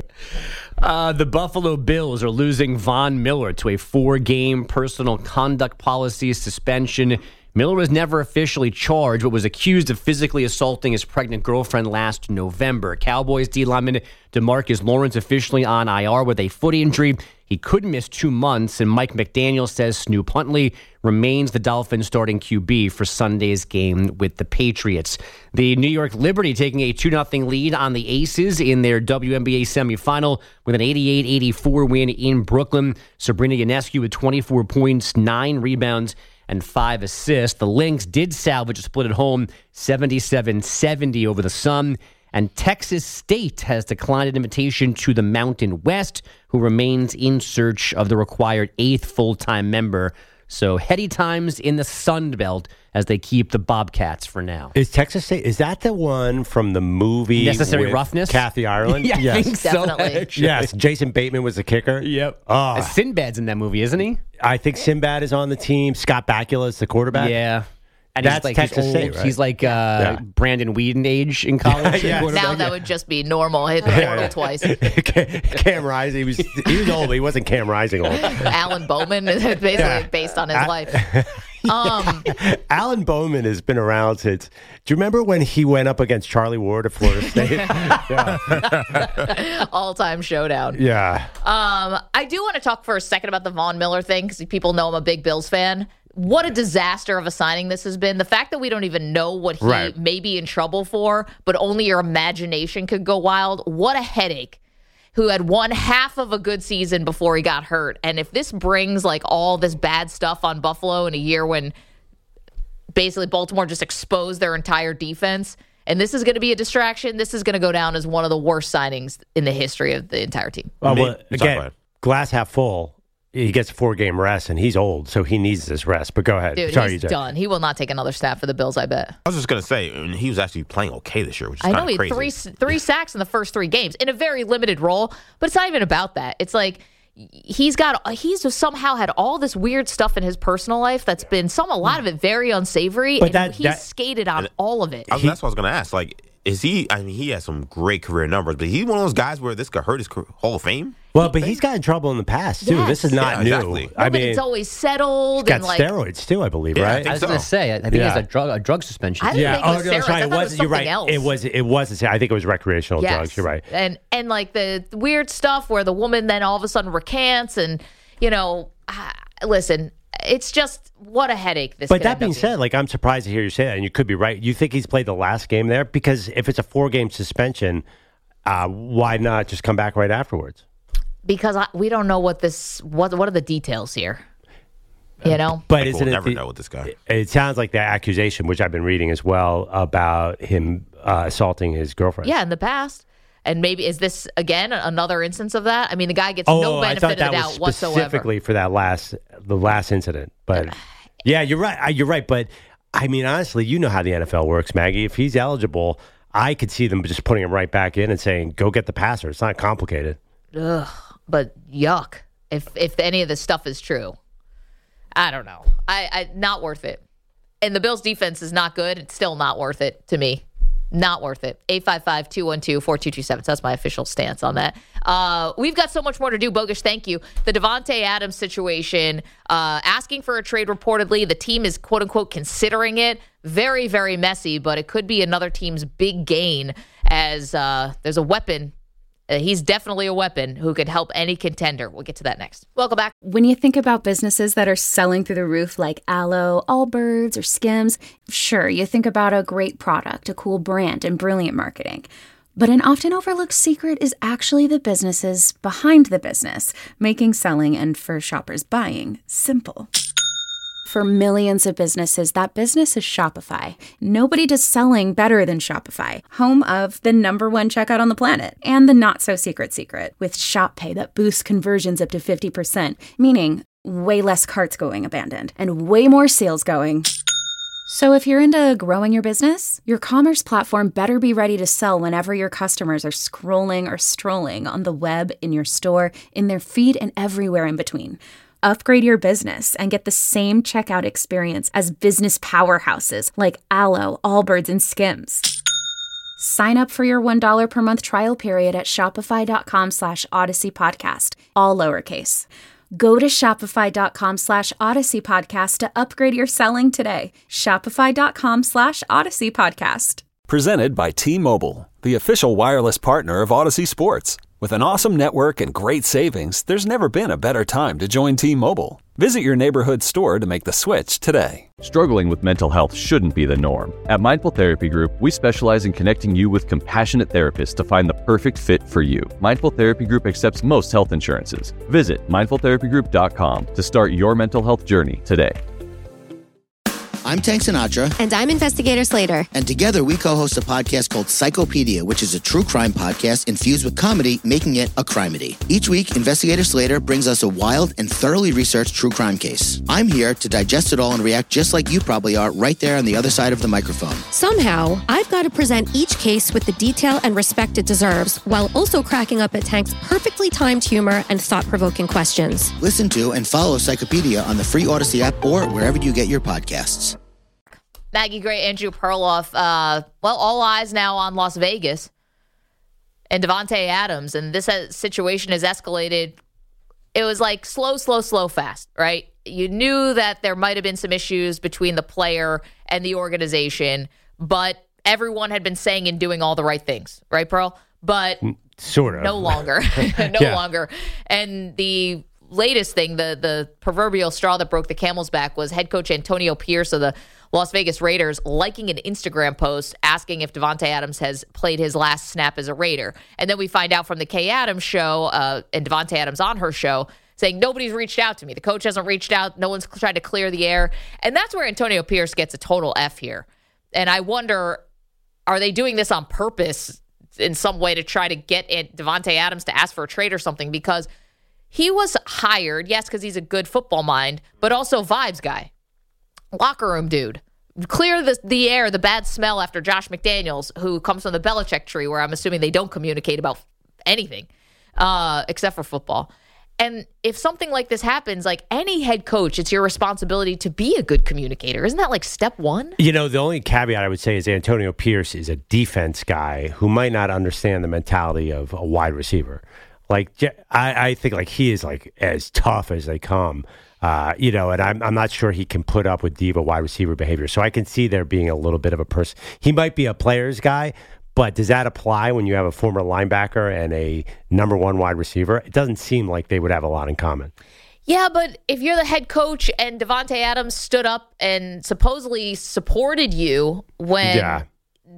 Uh, the Buffalo Bills are losing Von Miller to a four-game personal conduct policy suspension. Miller was never officially charged, but was accused of physically assaulting his pregnant girlfriend last November. Cowboys D lineman DeMarcus Lawrence officially on I R with a foot injury. He could miss two months, and Mike McDaniel says Snoop Huntley remains the Dolphins' starting Q B for Sunday's game with the Patriots. The New York Liberty taking a two nothing lead on the Aces in their W N B A semifinal with an eighty-eight eighty-four win in Brooklyn. Sabrina Ionescu with twenty-four points, nine rebounds, and five assists. The Lynx did salvage a split at home, seventy-seven seventy over the Sun. And Texas State has declined an invitation to the Mountain West, who remains in search of the required eighth full-time member. So heady times in the Sun Belt as they keep the Bobcats for now. Is Texas State, is that the one from the movie Necessary with Roughness? Kathy Ireland? Yeah, I yes. think so, Definitely. actually. Yes, Jason Bateman was the kicker. Yep. Oh, Uh, Sinbad's in that movie, isn't he? I think Sinbad is on the team. Scott Bakula is the quarterback. Yeah. And That's he's like Texas he's old. State, right? He's like uh, Yeah. Brandon Whedon age in college. Yes. Quarterback. Now that would just be normal. Hit the portal twice. Cam Rising, he was he was old, but he wasn't Cam Rising old. Alan Bowman is basically Yeah. based on his I- life. Um, Alan Bowman has been around since. Do you remember when he went up against Charlie Ward at Florida State? yeah. all-time showdown. Yeah. Um, I do want to talk for a second about the Von Miller thing because people know I'm a big Bills fan. What a disaster of a signing this has been. The fact that we don't even know what he Right. may be in trouble for, but only your imagination could go wild. What a headache. Who had one half of a good season before he got hurt. And if this brings like all this bad stuff on Buffalo in a year when basically Baltimore just exposed their entire defense, and this is going to be a distraction, this is going to go down as one of the worst signings in the history of the entire team. Uh, well, Sorry, again, Brian. glass half full. He gets a four-game rest, and he's old, so he needs this rest. But go ahead. Dude, Sorry, he's E J. done. He will not take another snap for the Bills, I bet. I was just gonna say, and he was actually playing okay this year, which is I know kind he of had crazy. three three sacks in the first three games in a very limited role, but it's not even about that. It's like he's got he's just somehow had all this weird stuff in his personal life that's been some a lot of it very unsavory, But and that- he's that- skated on all of it. I was, that's what I was gonna ask. Like, is he? I mean, he has some great career numbers, but he's one of those guys where this could hurt his career- Hall of Fame. Well, but he's got in trouble in the past, too. Yes. This is not Yeah, new. exactly. I No, but mean, it's always settled got and like steroids, too, I believe, Yeah, I right? think I was so. going to say, I think he Yeah. has a drug a drug suspension. I didn't yeah. think it was oh, no, steroids. sorry. I It thought it was, was you're right. something else. It was. It was. I think it was recreational Yes. drugs. You're right. And and like the weird stuff where the woman then all of a sudden recants, and you know, ah, listen, it's just what a headache this. But could that end being up being. said, like I'm surprised to hear you say that, and you could be right. You think he's played the last game there because if it's a four-game suspension, uh, why not just come back right afterwards? Because I, we don't know what this, what what are the details here? You know? But Like, isn't we'll it never the- know with this guy. It sounds like the accusation, which I've been reading as well, about him uh, assaulting his girlfriend. Yeah, in the past. And maybe, is this, again, another instance of that? I mean, the guy gets Oh, no I benefit thought of the that doubt was whatsoever. specifically for that last, the last incident. But yeah, you're right. Uh, You're right. But I mean, honestly, you know how the N F L works, Maggie. If he's eligible, I could see them just putting him right back in and saying, "Go get the passer." It's not complicated. Ugh, but yuck. If if any of this stuff is true, I don't know. I, I not worth it. And the Bills' defense is not good. It's still not worth it to me. Not worth it. eight five five, two one two, four two two seven. So that's my official stance on that. Uh, we've got so much more to do. Bogusch, thank you. The Davante Adams situation, uh, asking for a trade reportedly. The team is, quote unquote, considering it. Very, very messy, but it could be another team's big gain as uh, there's a weapon. Uh, he's definitely a weapon who could help any contender. We'll get to that next. Welcome back. When you think about businesses that are selling through the roof like Aloe, Allbirds, or Skims, sure, you think about a great product, a cool brand, and brilliant marketing. But an often overlooked secret is actually the businesses behind the business, making selling and for shoppers buying simple. For millions of businesses, that business is Shopify. Nobody does selling better than Shopify, home of the number one checkout on the planet and the not-so-secret secret with Shop Pay that boosts conversions up to fifty percent, meaning way less carts going abandoned and way more sales going. So if you're into growing your business, your commerce platform better be ready to sell whenever your customers are scrolling or strolling on the web, in your store, in their feed, and everywhere in between. Upgrade your business and get the same checkout experience as business powerhouses like Aloe, Allbirds, and Skims. Sign up for your one dollar per month trial period at shopify.com slash Odyssey Podcast, all lowercase. Go to shopify.com slash Odyssey Podcast to upgrade your selling today. Shopify.com slash Odyssey Podcast. Presented by T-Mobile, the official wireless partner of Odyssey Sports. With an awesome network and great savings, there's never been a better time to join T-Mobile. Visit your neighborhood store to make the switch today. Struggling with mental health shouldn't be the norm. At Mindful Therapy Group, we specialize in connecting you with compassionate therapists to find the perfect fit for you. Mindful Therapy Group accepts most health insurances. Visit mindful therapy group dot com to start your mental health journey today. I'm Tank Sinatra. And I'm Investigator Slater. And together we co-host a podcast called Psychopedia, which is a true crime podcast infused with comedy, making it a crimedy. Each week, Investigator Slater brings us a wild and thoroughly researched true crime case. I'm here to digest it all and react just like you probably are right there on the other side of the microphone. Somehow, I've got to present each case with the detail and respect it deserves, while also cracking up at Tank's perfectly timed humor and thought-provoking questions. Listen to and follow Psychopedia on the free Odyssey app or wherever you get your podcasts. Maggie Gray, Andrew Perloff. Uh, well, all eyes now on Las Vegas and Davante Adams. And this uh, situation has escalated. It was like slow, slow, slow, fast, right? You knew that there might have been some issues between the player and the organization, but everyone had been saying and doing all the right things, right, Pearl? But sort of. No longer. no Yeah. longer. And the latest thing, the the proverbial straw that broke the camel's back, was head coach Antonio Pierce of the Las Vegas Raiders liking an Instagram post asking if Davante Adams has played his last snap as a Raider. And then we find out from the Kay Adams show, uh, and Davante Adams on her show, saying nobody's reached out to me. The coach hasn't reached out. No one's tried to clear the air. And that's where Antonio Pierce gets a total F here. And I wonder, are they doing this on purpose in some way to try to get Davante Adams to ask for a trade or something? Because he was hired, yes, because he's a good football mind, but also vibes guy. Locker room dude. Clear the, the air, the bad smell after Josh McDaniels, who comes from the Belichick tree, where I'm assuming they don't communicate about anything uh, except for football. And if something like this happens, like any head coach, it's your responsibility to be a good communicator. Isn't that like step one? You know, the only caveat I would say is Antonio Pierce is a defense guy who might not understand the mentality of a wide receiver. Like, I, I think like he is like as tough as they come. Uh, you know, and I'm I'm not sure he can put up with diva wide receiver behavior. So I can see there being a little bit of a person. He might be a player's guy, but does that apply when you have a former linebacker and a number one wide receiver? It doesn't seem like they would have a lot in common. Yeah, but if you're the head coach and Davante Adams stood up and supposedly supported you when Yeah.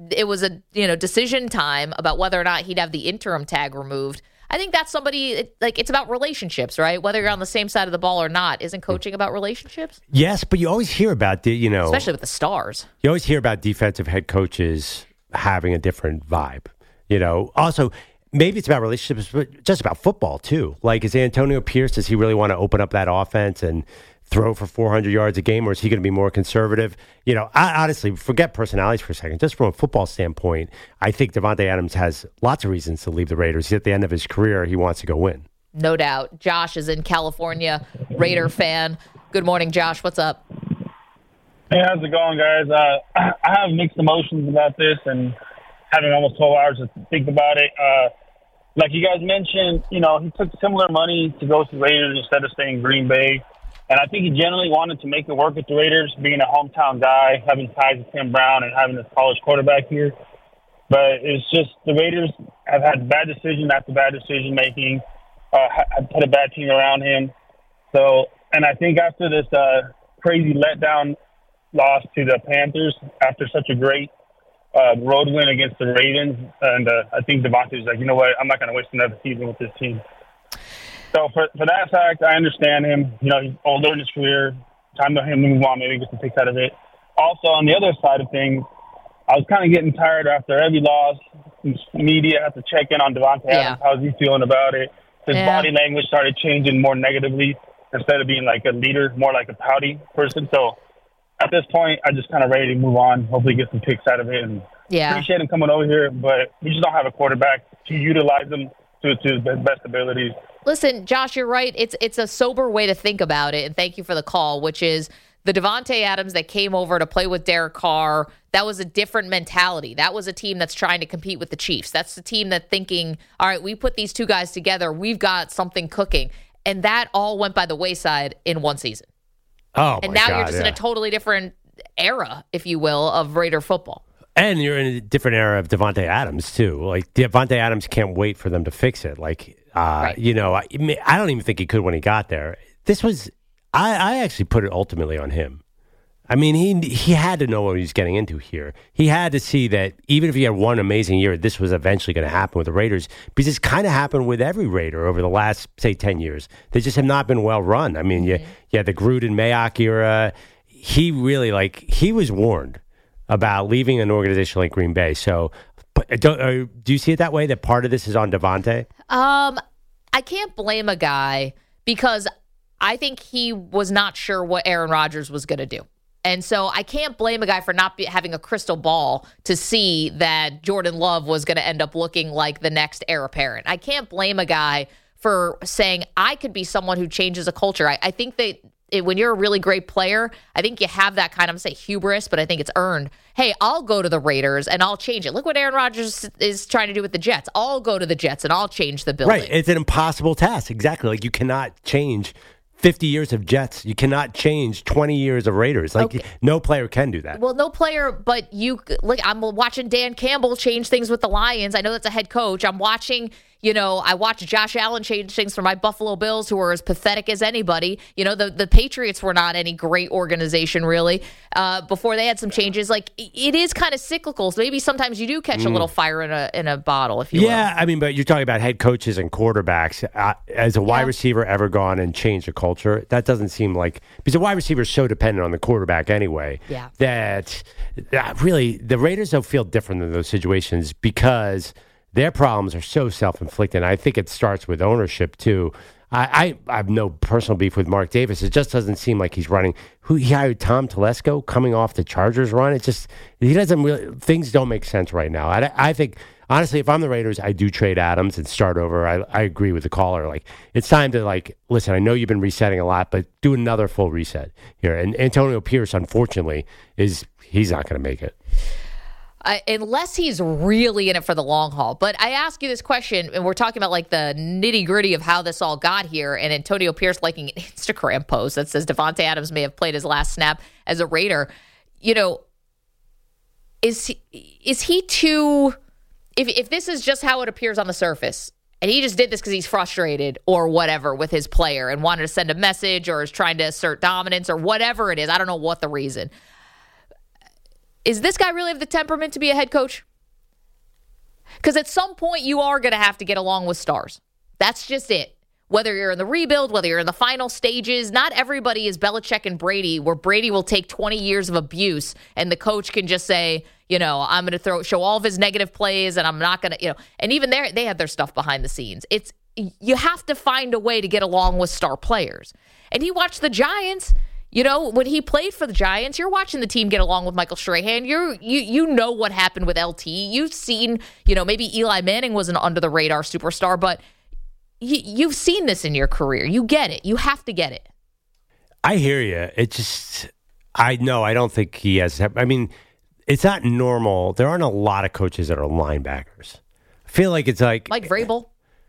it was a you know decision time about whether or not he'd have the interim tag removed. I think that's somebody, it, like, it's about relationships, right? Whether you're on the same side of the ball or not. Isn't coaching about relationships? Yes, but you always hear about the, you know. Especially with the stars. You always hear about defensive head coaches having a different vibe. You know, also, maybe it's about relationships, but just about football, too. Like, is Antonio Pierce, does he really want to open up that offense and throw for four hundred yards a game, or is he going to be more conservative? You know, I honestly, forget personalities for a second. Just from a football standpoint, I think Davante Adams has lots of reasons to leave the Raiders. He's at the end of his career. He wants to go win. No doubt. Josh is in California, Raider fan. Good morning, Josh. What's up? Hey, how's it going, guys? Uh, I have mixed emotions about this and having almost twelve hours to think about it. Uh, like you guys mentioned, you know, he took similar money to go to the Raiders instead of staying in Green Bay. And I think he generally wanted to make it work with the Raiders, being a hometown guy, having ties with Tim Brown, and having this college quarterback here. But it's just the Raiders have had bad decision after bad decision making, uh, have put a bad team around him. So, and I think after this uh, crazy letdown loss to the Panthers, after such a great uh, road win against the Ravens, and uh, I think Davante was like, you know what, I'm not going to waste another season with this team. So for for that fact, I understand him. You know, he's older in his career. Time for him to move on, maybe get some picks out of it. Also, on the other side of things, I was kind of getting tired after every loss. Media had to check in on Davante Yeah. Adams. How's he feeling about it? His Yeah. body language started changing more negatively instead of being like a leader, more like a pouty person. So at this point, I'm just kind of ready to move on, hopefully get some picks out of it. And Yeah. appreciate him coming over here, but we just don't have a quarterback to utilize him to, to his best abilities. Listen, Josh, you're right. It's it's a sober way to think about it, and thank you for the call, which is the Davante Adams that came over to play with Derek Carr, that was a different mentality. That was a team that's trying to compete with the Chiefs. That's the team that thinking, all right, we put these two guys together, we've got something cooking. And that all went by the wayside in one season. Oh, And my now God, you're just yeah. in a totally different era, if you will, of Raider football. And you're in a different era of Davante Adams, too. Like, Davante Adams can't wait for them to fix it. Like, uh, right. you know, I, I don't even think he could when he got there. This was, I, I actually put it ultimately on him. I mean, he he had to know what he was getting into here. He had to see that even if he had one amazing year, this was eventually going to happen with the Raiders, because it's kind of happened with every Raider over the last, say, ten years. They just have not been well run. I mean, mm-hmm. you, you had the Gruden Mayock era. He really, like, he was warned about leaving an organization like Green Bay. So but don't, uh, do you see it that way, that part of this is on Davante? Um, I can't blame a guy because I think he was not sure what Aaron Rodgers was going to do. And so I can't blame a guy for not be, having a crystal ball to see that Jordan Love was going to end up looking like the next heir apparent. I can't blame a guy for saying, I could be someone who changes a culture. I, I think that it, when you're a really great player, I think you have that kind of, I'm going to say hubris, but I think it's earned. Hey, I'll go to the Raiders and I'll change it. Look what Aaron Rodgers is trying to do with the Jets. I'll go to the Jets and I'll change the building. Right. It's an impossible task. Exactly. Like, you cannot change fifty years of Jets. You cannot change twenty years of Raiders. Like, okay. No player can do that. Well, no player, but you look, I'm watching Dan Campbell change things with the Lions. I know that's a head coach. I'm watching, you know, I watched Josh Allen change things for my Buffalo Bills, who are as pathetic as anybody. You know, the, the Patriots were not any great organization, really, uh, before they had some changes. Like, it is kind of cyclical. So maybe sometimes you do catch mm. a little fire in a in a bottle, if you yeah, will. I mean, but you're talking about head coaches and quarterbacks. Uh, has a wide yeah. receiver ever gone and changed a culture? That doesn't seem like, because a wide receiver is so dependent on the quarterback anyway, yeah. that uh, really the Raiders don't feel different in those situations because their problems are so self-inflicted. I think it starts with ownership, too. I, I, I have no personal beef with Mark Davis. It just doesn't seem like he's running. Who he hired Tom Telesco coming off the Chargers run. It just, he doesn't really, things don't make sense right now. I, I think, honestly, if I'm the Raiders, I do trade Adams and start over. I, I agree with the caller. Like, it's time to, like, listen, I know you've been resetting a lot, but do another full reset here. And Antonio Pierce, unfortunately, is he's not going to make it. Uh, unless he's really in it for the long haul. But I ask you this question, and we're talking about like the nitty gritty of how this all got here, and Antonio Pierce liking an Instagram post that says Davante Adams may have played his last snap as a Raider. You know, is he, is he too, if if this is just how it appears on the surface, and he just did this because he's frustrated or whatever with his player and wanted to send a message or is trying to assert dominance or whatever it is, I don't know what the reason. is this guy really have the temperament to be a head coach? Because at some point, you are going to have to get along with stars. That's just it. Whether you're in the rebuild, whether you're in the final stages, not everybody is Belichick and Brady, where Brady will take twenty years of abuse and the coach can just say, you know, I'm going to throw show all of his negative plays and I'm not going to, you know, and even there, they have their stuff behind the scenes. It's you have to find a way to get along with star players. And he watched the Giants. You know, when he played for the Giants, you're watching the team get along with Michael Strahan. You're, you you know what happened with L T. You've seen, you know, maybe Eli Manning was an under-the-radar superstar, but y- you've seen this in your career. You get it. You have to get it. I hear you. It just, I know, I don't think he has, I mean, it's not normal. There aren't a lot of coaches that are linebackers. I feel like it's like... Like Vrabel.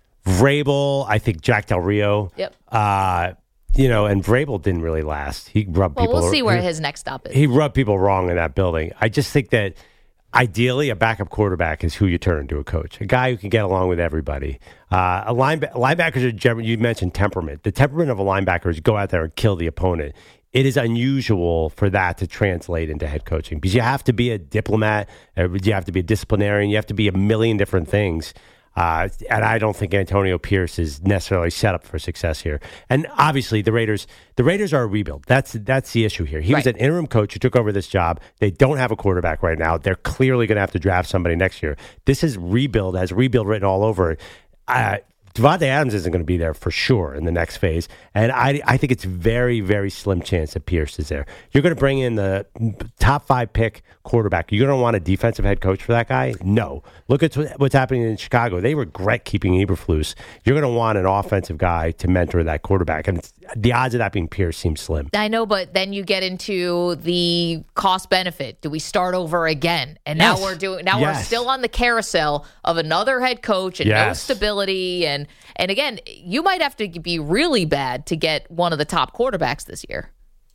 Vrabel, I think Jack Del Rio. Yep. Uh, you know, and Vrabel didn't really last. He rubbed Well, people. we'll see where he, his next stop is. He rubbed people wrong in that building. I just think that ideally a backup quarterback is who you turn into a coach, a guy who can get along with everybody. Uh, a linebacker, linebackers are generally, you mentioned temperament. The temperament of a linebacker is go out there and kill the opponent. It is unusual for that to translate into head coaching because you have to be a diplomat, you have to be a disciplinarian, you have to be a million different things. Uh, and I don't think Antonio Pierce is necessarily set up for success here. And obviously, the Raiders, the Raiders are a rebuild. That's that's the issue here. He right. was an interim coach who took over this job. They don't have a quarterback right now. They're clearly going to have to draft somebody next year. This is rebuild, has rebuild written all over it. Uh, Davante Adams isn't going to be there for sure in the next phase. And I, I think it's very, very slim chance that Pierce is there. You're going to bring in the top five pick quarterback. You're going to want a defensive head coach for that guy? No. Look at what's happening in Chicago. They regret keeping Eberflus. You're going to want an offensive guy to mentor that quarterback. And the odds of that being Pierce seem slim. I know, but then you get into the cost benefit. Do we start over again? And now yes. we're doing. Now yes. we're still on the carousel of another head coach and yes. no stability. And and again, you might have to be really bad to get one of the top quarterbacks this year.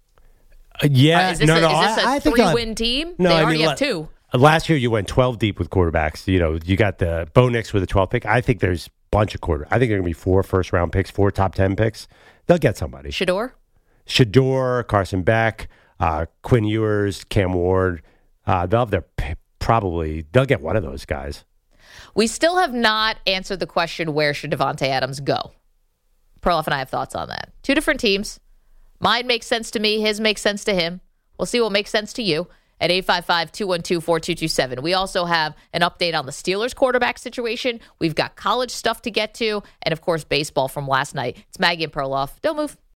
Uh, yeah, uh, is this no, a, no. Is this a I, I think three-win I'll, team? No, they I already mean, have two. Last year you went twelve deep with quarterbacks. You know, you got the Bo Nix with a twelve pick. I think there's a bunch of quarter. I think there are going to be four first round picks, four top ten picks. They'll get somebody. Shador? Shador, Carson Beck, uh, Quinn Ewers, Cam Ward. Uh, they'll have their probably. They'll get one of those guys. We still have not answered the question, where should Davante Adams go? Perloff and I have thoughts on that. Two different teams. Mine makes sense to me. His makes sense to him. We'll see what makes sense to you at eight five five, two one two, four two two seven. We also have an update on the Steelers quarterback situation. We've got college stuff to get to. And, of course, baseball from last night. It's Maggie and Perloff. Don't move.